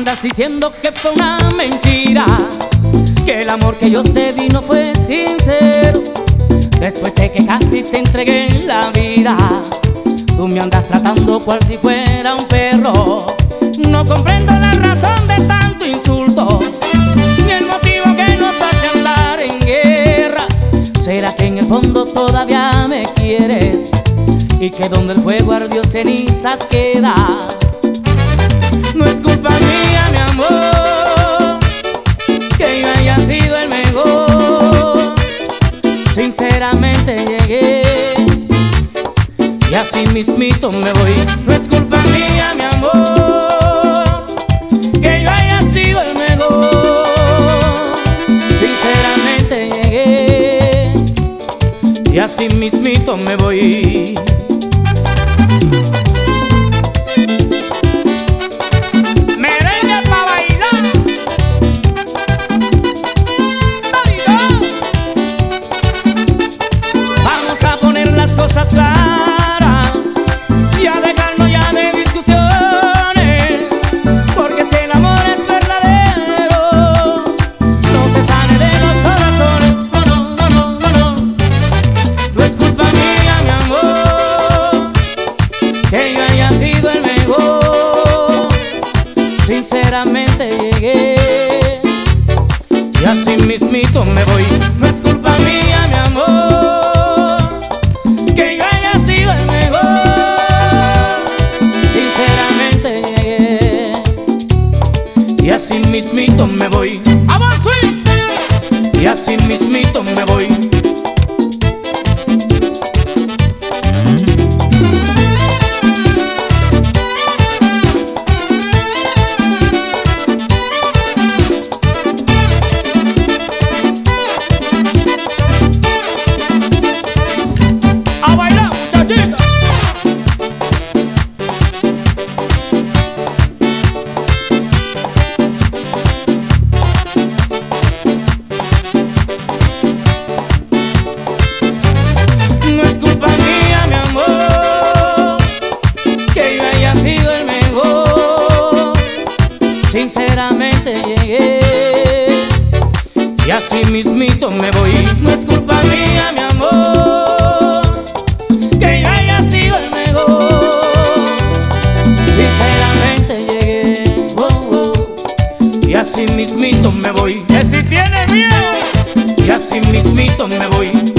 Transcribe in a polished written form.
andas diciendo que fue una mentira, que el amor que yo te di no fue sincero. Después de que casi te entregué la vida, tú me andas tratando cual si fuera un perro. No comprendo la razón de tanto insulto, ni el motivo que nos hace andar en guerra. ¿Será que en el fondo todavía me quieres y que donde el fuego ardió cenizas queda? No es culpa mía, mi amor, que yo haya sido el mejor. Sinceramente llegué y así mismito me voy. No es culpa mía, mi amor, que yo haya sido el mejor. Sinceramente llegué y así mismito me voy. Claras y a dejarnos ya de discusiones, porque si el amor es verdadero no se sale de los corazones. No, no, no, no, no, no. No es culpa mía, mi amor, que yo haya sido el mejor. Sinceramente llegué y así mismito me voy. No es culpa mía, mi amor, y así mismito me voy. ¡Vamos, swing! Y así mismito me voy. ¡A bailar, muchachita! Sinceramente llegué y así mismito me voy. No es culpa mía, mi amor, que yo haya sido el mejor. Sinceramente llegué, y así mismito me voy. Que si tienes miedo, y así mismito me voy.